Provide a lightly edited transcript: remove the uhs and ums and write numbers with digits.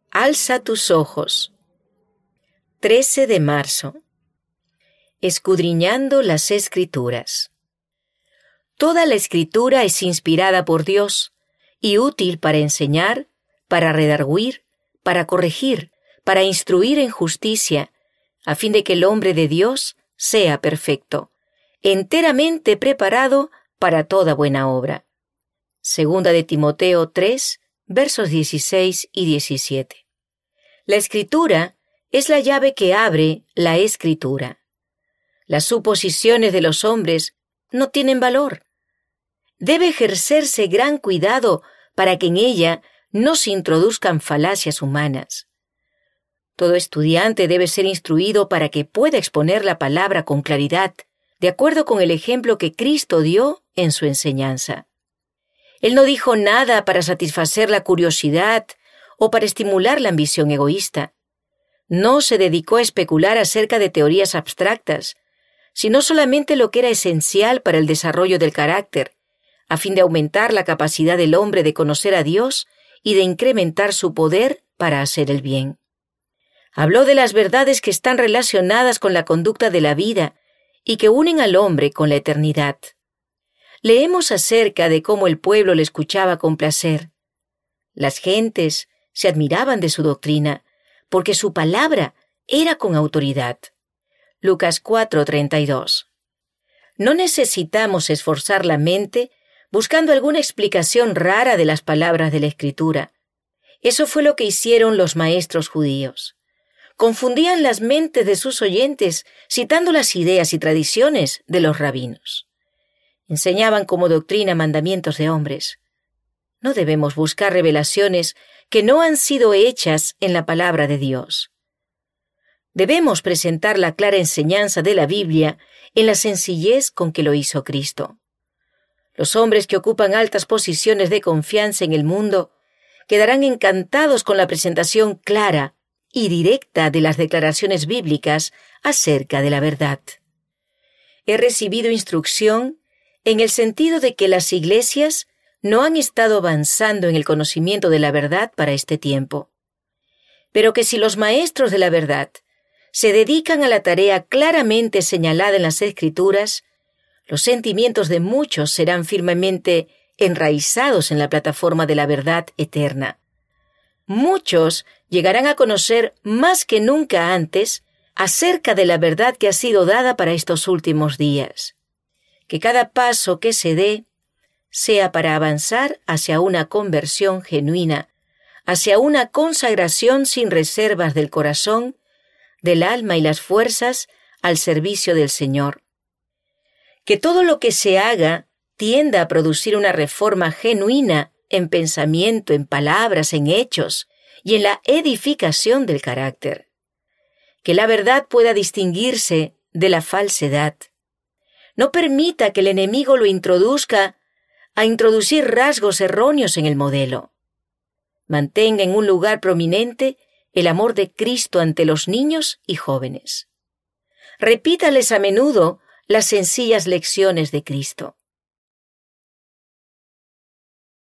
Alza tus ojos. 13 de marzo. Escudriñando las Escrituras. Toda la Escritura es inspirada por Dios y útil para enseñar, para redarguir, para corregir, para instruir en justicia, a fin de que el hombre de Dios sea perfecto, enteramente preparado para toda buena obra. Segunda de Timoteo 3, versos 16 y 17. La Escritura es la llave que abre la Escritura. Las suposiciones de los hombres no tienen valor. Debe ejercerse gran cuidado para que en ella no se introduzcan falacias humanas. Todo estudiante debe ser instruido para que pueda exponer la palabra con claridad, de acuerdo con el ejemplo que Cristo dio en su enseñanza. Él no dijo nada para satisfacer la curiosidad o para estimular la ambición egoísta. No se dedicó a especular acerca de teorías abstractas, sino solamente lo que era esencial para el desarrollo del carácter, a fin de aumentar la capacidad del hombre de conocer a Dios y de incrementar su poder para hacer el bien. Habló de las verdades que están relacionadas con la conducta de la vida y que unen al hombre con la eternidad. Leemos acerca de cómo el pueblo le escuchaba con placer. Las gentes se admiraban de su doctrina, porque su palabra era con autoridad. Lucas 4:32. No necesitamos esforzar la mente buscando alguna explicación rara de las palabras de la Escritura. Eso fue lo que hicieron los maestros judíos. Confundían las mentes de sus oyentes citando las ideas y tradiciones de los rabinos. Enseñaban como doctrina mandamientos de hombres. No debemos buscar revelaciones que no han sido hechas en la palabra de Dios. Debemos presentar la clara enseñanza de la Biblia en la sencillez con que lo hizo Cristo. Los hombres que ocupan altas posiciones de confianza en el mundo quedarán encantados con la presentación clara y directa de las declaraciones bíblicas acerca de la verdad. He recibido instrucción en el sentido de que las iglesias no han estado avanzando en el conocimiento de la verdad para este tiempo, pero que si los maestros de la verdad se dedican a la tarea claramente señalada en las Escrituras, los sentimientos de muchos serán firmemente enraizados en la plataforma de la verdad eterna. Muchos llegarán a conocer más que nunca antes acerca de la verdad que ha sido dada para estos últimos días. Que cada paso que se dé sea para avanzar hacia una conversión genuina, hacia una consagración sin reservas del corazón, del alma y las fuerzas al servicio del Señor. Que todo lo que se haga tienda a producir una reforma genuina en pensamiento, en palabras, en hechos y en la edificación del carácter. Que la verdad pueda distinguirse de la falsedad. No permita que el enemigo lo introduzca a introducir rasgos erróneos en el modelo. Mantenga en un lugar prominente el amor de Cristo ante los niños y jóvenes. Repítales a menudo las sencillas lecciones de Cristo.